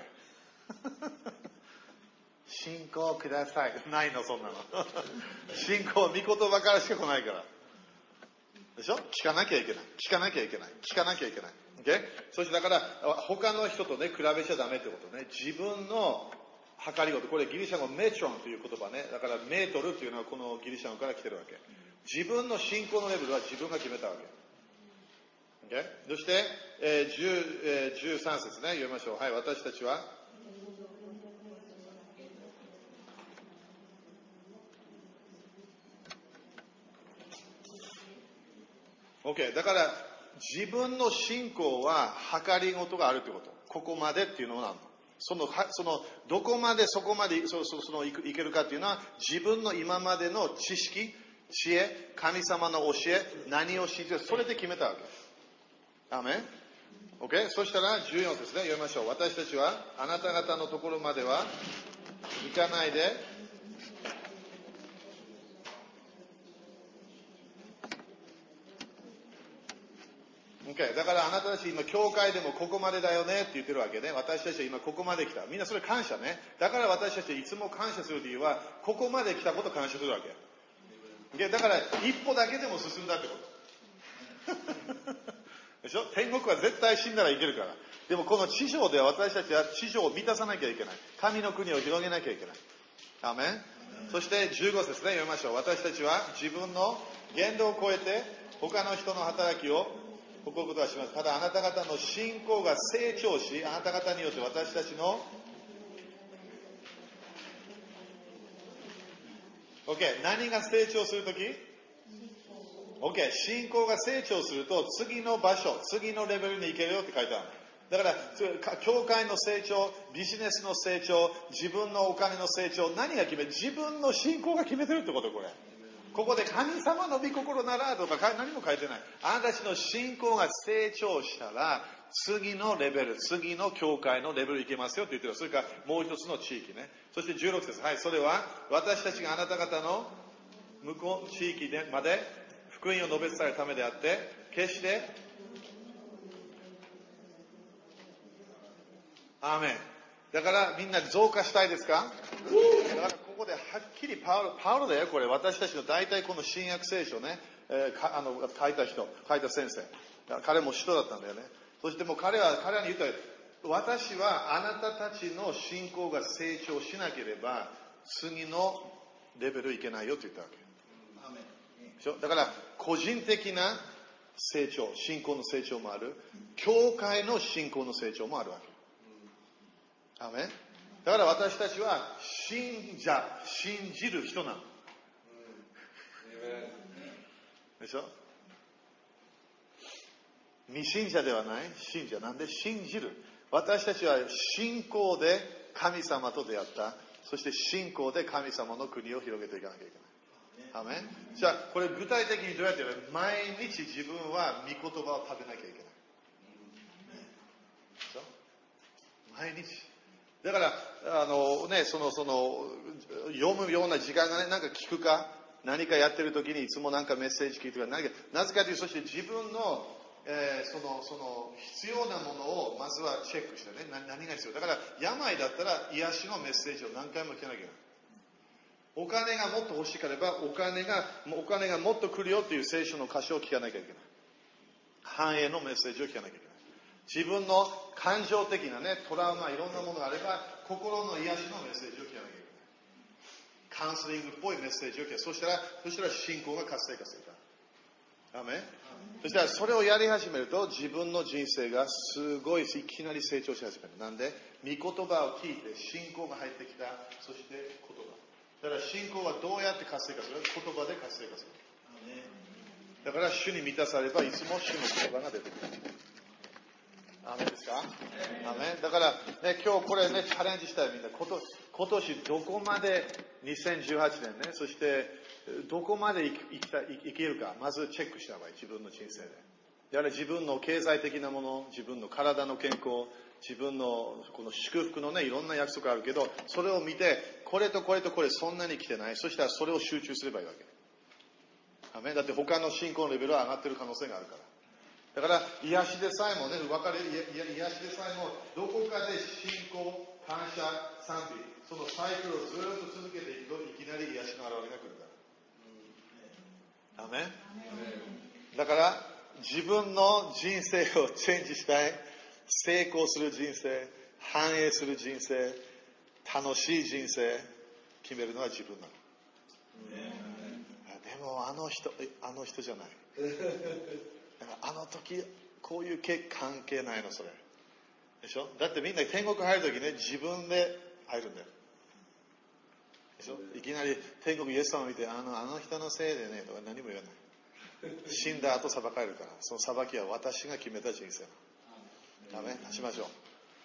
S1: 信仰ください。ないの、そんなの。信仰、御言葉からしか来ないから。でしょ？聞かなきゃいけない。聞かなきゃいけない。聞かなきゃいけない。 Okay? そしてだから、他の人とね、比べちゃダメってことね。自分の測りごと、これギリシャ語メトロンという言葉ね。だからメートルっていうのはこのギリシャ語から来てるわけ。自分の信仰のレベルは自分が決めたわけ。Okay? そして、えーじゅうえー、じゅうさん節ね、読みましょう。はい、私たちは、OK。だから、自分の信仰は測りごとがあるってこと。ここまでっていうのは、その、その、どこまでそこまで、そそそのいけるかっていうのは、自分の今までの知識、知恵、神様の教え、何を信じる、それで決めたわけ。アーメン。OK。そしたら、じゅうよん節ね、読みましょう。私たちは、あなた方のところまでは、行かないで、Okay、だからあなたたち今教会でもここまでだよねって言ってるわけね。私たちは今ここまで来た。みんなそれ感謝ね。だから私たちはいつも感謝する理由は、ここまで来たことを感謝するわけ。Okay、だから一歩だけでも進んだってこと。でしょ？天国は絶対死んだらいけるから。でもこの地上では私たちは地上を満たさなきゃいけない。神の国を広げなきゃいけない。アーメン。そしてじゅうご節ね、読みましょう。私たちは自分の限度を超えて他の人の働きをこういうことはします。ただあなた方の信仰が成長し、あなた方によって私たちの OK、何が成長するとき OK、信仰が成長すると次の場所、次のレベルに行けるよって書いてある。だから、教会の成長、ビジネスの成長、自分のお金の成長、何が決める？自分の信仰が決めてるってこと、これ。ここで神様の御心ならとか何も書いてない。あなたたちの信仰が成長したら、次のレベル、次の教会のレベルいけますよって言ってる。それからもう一つの地域ね。そしてじゅうろく節。はい、それは私たちがあなた方の向こう地域でまで福音を述べ伝えるためであって、決して、アーメン。だからみんな増加したいですか？だからここではっきりパウロ、パウロだよ、これ。私たちの大体この新約聖書ね、えー、かあの書いた人、書いた先生。彼も使徒だったんだよね。そしてもう彼は、彼らに言ったよ。私はあなたたちの信仰が成長しなければ、次のレベルいけないよって言ったわけ。だから、個人的な成長、信仰の成長もある。教会の信仰の成長もあるわけ。アメン。だから私たちは信者、信じる人なの。でしょ？未信者ではない、信者なんで信じる。私たちは信仰で神様と出会った。そして信仰で神様の国を広げていかなきゃいけない。アメン。じゃあこれ具体的にどうやってやる？毎日自分は御言葉を食べなきゃいけない。でしょ？毎日。だから、あのね、その、その、読むような時間がね、なんか聞くか、何かやってる時にいつもなんかメッセージ聞いてるか、何か、なぜかというと、そして自分の、えー、その、その、必要なものをまずはチェックしてね、何が必要。だから、病だったら癒しのメッセージを何回も聞かなきゃいけない。お金がもっと欲しければ、お金が、お金がもっと来るよっていう聖書の箇所を聞かなきゃいけない。繁栄のメッセージを聞かなきゃいけない。自分の感情的なね、トラウマ、いろんなものがあれば、心の癒しのメッセージを聞かなきゃいけない。カウンセリングっぽいメッセージを聞かなきゃいけない。そしたら、そしたら信仰が活性化するから。アメン。そしたら、それをやり始めると、自分の人生がすごいいきなり成長し始める。なんで、御言葉を聞いて信仰が入ってきた。そして言葉。だから信仰はどうやって活性化する？言葉で活性化する。だから主に満たさればいつも主の言葉が出てくる。アメンですか？アメン。だから、ね、今日これね、チャレンジしたいみんな。今年、今年どこまでにせんじゅうはちねんね、そしてどこまで生きた生きるか、まずチェックした方がいい。自分の人生で。だから自分の経済的なもの、自分の体の健康、自分のこの祝福のね、いろんな約束あるけど、それを見て、これとこれとこれそんなに来てない。そしたらそれを集中すればいいわけ。アメン。だって他の信仰のレベルは上がってる可能性があるから。だから、癒しでさえもね、分かる、癒しでさえも、どこかで信仰、感謝、賛美、そのサイクルをずっと続けていくと、いきなり癒しの現れが来るから。アメン。だから、 自分の人生をチェンジしたい、成功する人生、繁栄する人生、楽しい人生決めるのは自分なの。でもあの人あの人じゃない。あの時こういう経関係ないのそれでしょ。だってみんな天国入る時ね、自分で入るんだよでしょ。いきなり天国イエス様を見て、あのあの人のせいでねとか何も言わない。死んだ後裁かれるから、その裁きは私が決めた人生なの。ダメしましょう。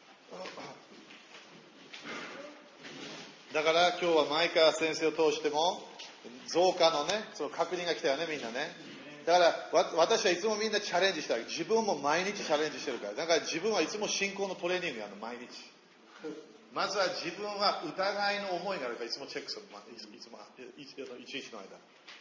S1: だから今日は前川先生を通しても増加のね、その確認が来たよね、みんなね。だからわ私はいつもみんなチャレンジしたい。自分も毎日チャレンジしてるから。だから自分はいつも信仰のトレーニングやるの、毎日。まずは自分は疑いの思いがあるからいつもチェックする。いつも一日の間。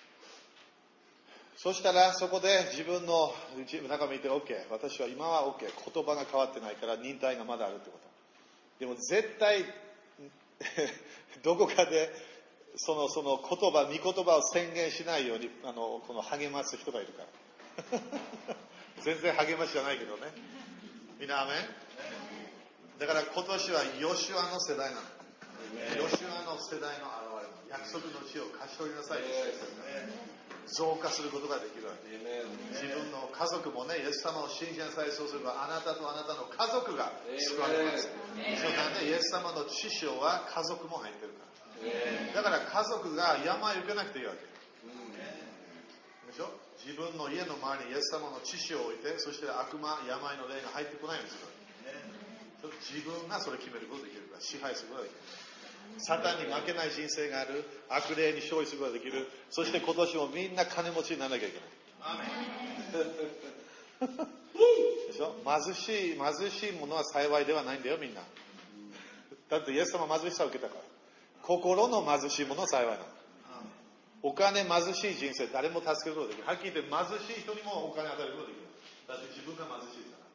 S1: そしたらそこで自分の中見て OK、 私は今は OK、 言葉が変わってないから忍耐がまだあるってこと。でも絶対どこかでそのその言葉、御言葉を宣言しないようにあのこの励ます人がいるから全然励ましじゃないけどね。みんなアメン。だから今年はヨシュアの世代なの。ヨシュアの世代の現れの約束の地を勝ち取りなさいと言ってるから増加することができるわけ。自分の家族もね、イエス様を信じなさい。そうすればあなたとあなたの家族が救われます。そうなんでイエス様の血潮は家族も入ってるから。だから家族が病を受けなくていいわけでしょ。自分の家の周りにイエス様の血潮を置いて、そして悪魔、病の霊が入ってこないようにするわけ。自分がそれ決めることができるから、支配することができる。サタンに負けない人生がある。悪霊に勝利することができる。そして今年もみんな金持ちにならなきゃいけないでしょ。貧しい貧しいものは幸いではないんだよみんな。だってイエス様は貧しさを受けたから。心の貧しいものは幸いなの。お金貧しい人生誰も助けることができる。はっきり言って貧しい人にもお金を与えることができる。だって自分が貧しいから。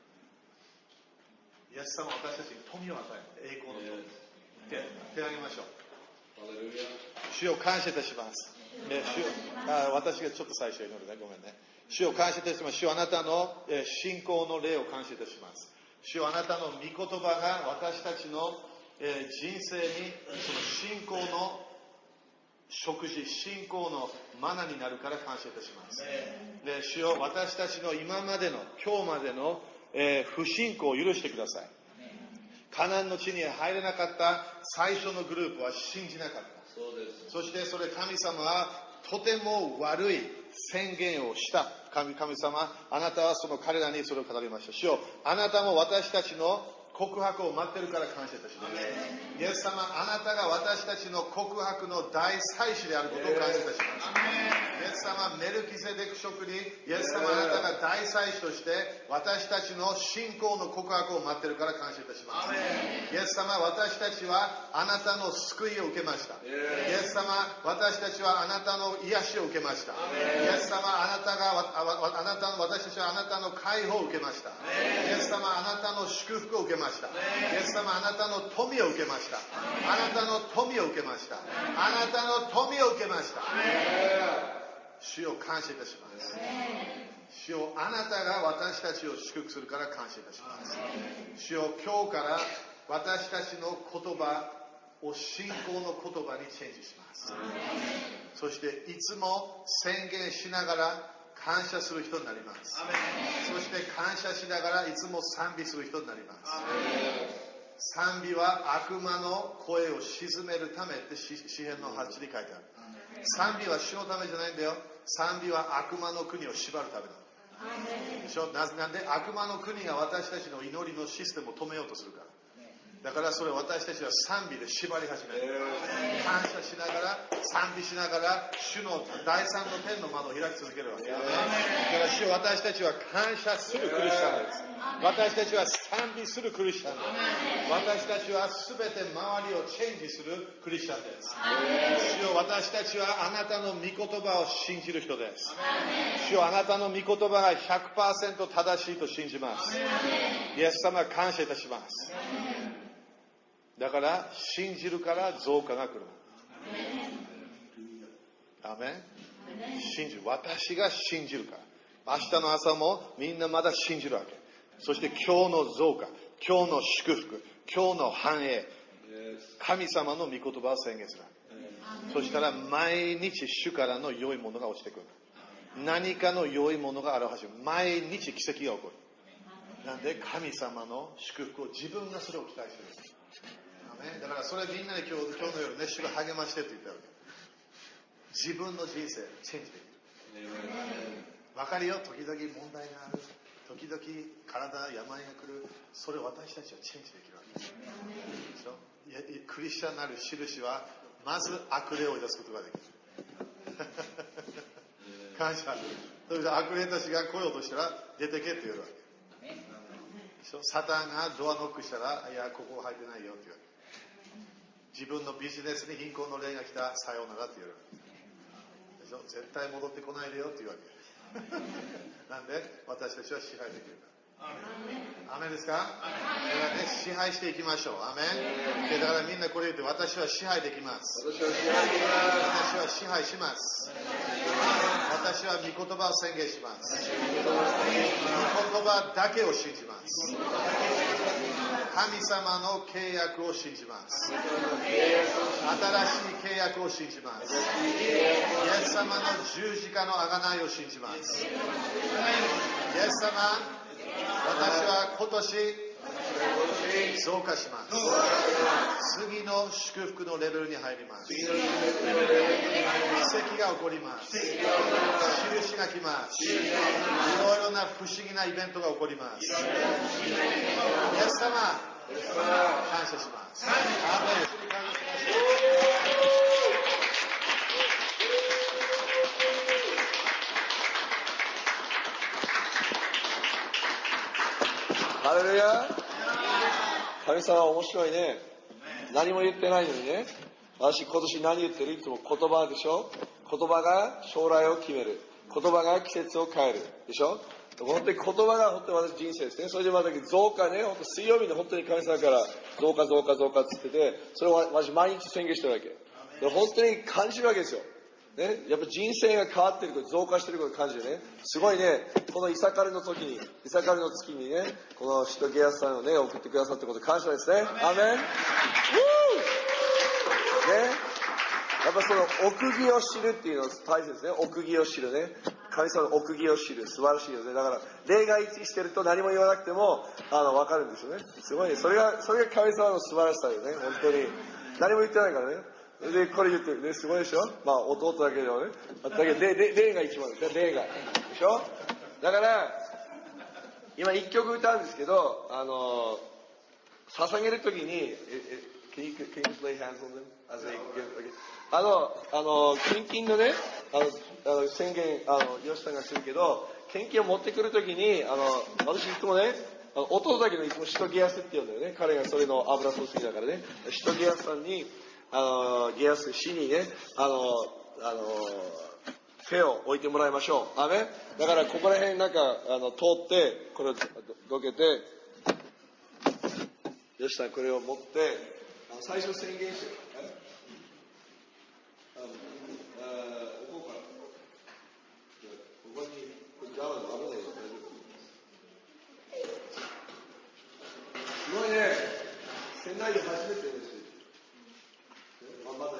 S1: イエス様は私たちに富を与える。栄光の富。手を挙げましょう。主を感謝いたします。で主あ私がちょっと最初に祈るね。ごめんね。主を感謝いたします。主はあなたの信仰の霊を感謝いたします。主はあなたの御言葉が私たちの人生にその信仰の食事、信仰のマナになるから感謝いたします。で主よ、私たちの今までの今日までの、えー、不信仰を許してください。カナンの地に入れなかった最初のグループは信じなかった。そうです。そしてそれ神様はとても悪い宣言をした。神, 神様、あなたはその彼らにそれを語りました。主よ、あなたも私たちの告白を待っているから感謝いたします。イエス様、あなたが私たちの告白の大祭司であることを感謝いたします。イエス様、メルキゼデク職にイエス様、あなたが大祭司として私たちの信仰の告白を待っているから感謝いたします。イエス様、私たちはあなたの救いを受けました。イエス様、私たちはあなたの癒しを受けました。イエス様、あなたがあなたの私たちはあなたの解放を受けました。イエス様、あなたの祝福を受けました。イエス様、あなたの富を受けました。あなたの富を受けました。あなたの富を受けました。主を感謝いたします。主をあなたが私たちを祝福するから感謝いたします。主を今日から私たちの言葉を信仰の言葉にチェンジします。そしていつも宣言しながら感謝する人になります。そして感謝しながらいつも賛美する人になります。賛美は悪魔の声を鎮めるためって詩編のはちに書いてある。賛美は主のためじゃないんだよ。賛美は悪魔の国を縛るためだ。でしょ。なぜなんで悪魔の国が私たちの祈りのシステムを止めようとするから。だからそれ私たちは賛美で縛り始める。感謝しながら賛美しながら主の第三の天の窓を開き続けるわけだから主、私たちは感謝するクリスチャンです。私たちは賛美するクリスチャンです。私たちは全て周りをチェンジするクリスチャンです。主よ、私たちはあなたの御言葉を信じる人です。主よ、あなたの御言葉が ひゃくパーセント 正しいと信じます。イエス様、感謝いたします。だから信じるから増加が来る。アメン。信じる。私が信じるから。 明日の朝もみんなまだ信じるわけ。そして今日の増加、今日の祝福、今日の繁栄、神様の御言葉を宣言する。そしたら毎日主からの良いものが落ちてくる。何かの良いものが現れる。毎日奇跡が起こる。なんで神様の祝福を自分がそれを期待してる。だからそれみんなで今日、今日の夜ね、主が励ましてって言ったわけ。自分の人生チェンジできる。わかるよ、時々問題がある。時々体、病が来る。それを私たちはチェンジできるわけです。クリスチャンになる印は、まず悪霊を出すことができる。感謝。それで悪霊たちが来ようとしたら出てけって言うわけ。サタンがドアノックしたら、いや、ここ入ってないよって言うわけ。自分のビジネスに貧困の霊が来た、さようならって言うわけ。でしょ、絶対戻ってこないでよって言うわけ。なんで私たちは支配できるから。アメンですか？だからね、支配していきましょう。アメン。でだからみんなこれ言って、私は支配できます。私は支配します。私は御言葉を宣言します。御言葉だけを信じます。神様の契約を信じます。新しい契約を信じます。イエス様の十字架の贖いを信じます。イエス様、私は今年増加します。次の祝福のレベルに入ります。奇跡が起こります。印が来ます。いろいろな不思議なイベントが起こります。イエス様、感謝します。アーメン。
S2: ハレルヤ。神様は面白いね。何も言ってないのにね。私今年何言ってる？いつも言葉でしょ。言葉が将来を決める。言葉が季節を変えるでしょ。本当に言葉が本当に私人生ですね。それでまた増加ね。本当水曜日に本当に神様から増加増加増加って言ってて、それを私毎日宣言してるわけ。で本当に感じるわけですよ。ね、やっぱ人生が変わってること、増加してることを感じるね。すごいね、このイサカルの時に、イサカルの月にね、この使徒ゲアスさんをね、送ってくださったこと感謝ですね。アーメン。ね、やっぱその奥義を知るっていうの大切ですね。奥義を知るね。神様の奥義を知る。素晴らしいよね。だから、霊が一致してると何も言わなくても、あの、わかるんですよね。すごいね。それが、それが神様の素晴らしさよね。本当に。何も言ってないからね。で、これ言ってるね、すごいでしょ。まあ、弟だけでもね。だけど、霊が一番ですね、霊が。でしょ。だから、今一曲歌うんですけど、あの、捧げるときに、Can you, can you lay hands on them? As they give, okay. あの、あの、献金のね、あの、あの宣言、あの、ヨシさんがするけど、献金を持ってくるときに、あの、私いつもね、あの弟だけどいつもシトゲアスって言うんだよね。彼がそれの油注ぎだからね。シトゲアスさんに、あの、ゲアス市にね、あの、あの、手を置いてもらいましょう。アメン。だからここら辺なんか、あの、通って、これをどけて、ヨシさんこれを持って、あの最初宣言してる。あの、あここから。ここに、これジャワの危ないよ。大丈夫。すごいね。仙台で初めてです。まだ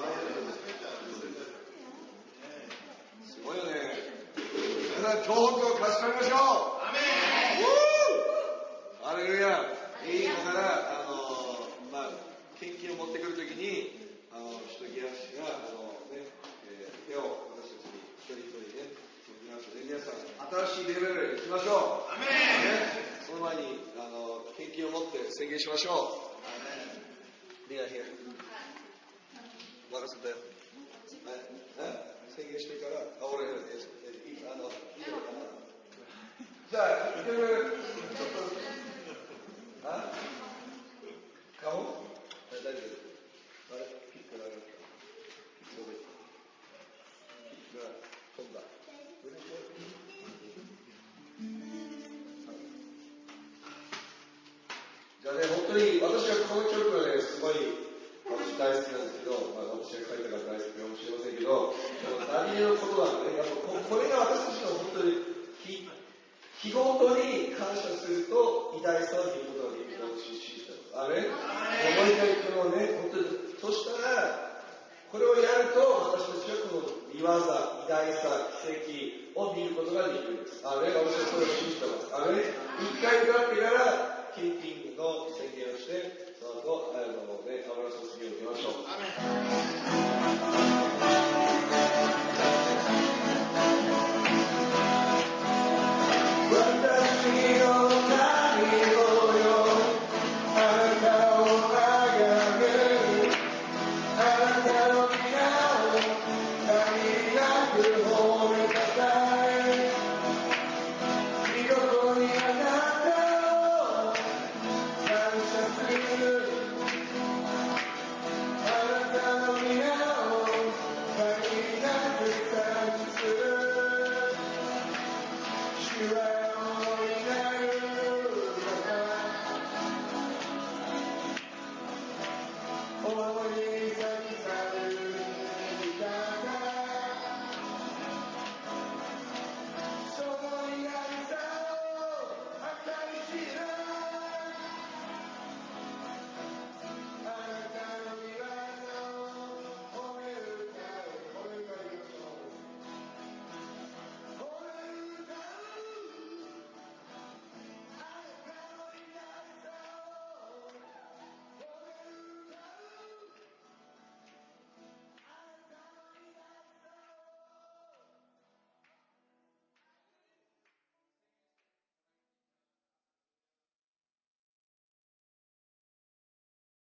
S2: すごいよね。皆さん、東北を勝ち取りましょう。アメン。ハレルヤ。いいだから、あの、まあ、献金を持ってくるときに、あの、シトギア氏が、あの、ね、えー、手を私たちに一人一人ね、持ってきますので、皆さん、新しいレベルへ行きましょう。アメン。ね、その前に、あの、献金を持って宣言しましょう。アメン。みんな、here。任せて。はい。宣言してから、あ、俺、あの、いいよ。じゃあ、いける、ちょっと、あ顔大丈夫。あれ、ピックがある。ピックが飛んだ。じゃあね、本当に、私はこの曲はね、すごい、私大好きなんですけど、まあ、私が書いたから大好きかもしれませんけど、ダニエルのことなんでね、やっぱこれが私たちの本当に日、日ごとに感謝すると偉大さを見ることができると私は信じてます。あれもう一回このね、本当に、そしたら、これをやると私たちはこの見業、偉大さ、奇跡を見ることができるんです。あれ私はそれを信じてます。あれ一回受かってからキンキングの宣言をして、その後、あのね、油注ぎを受けましょう。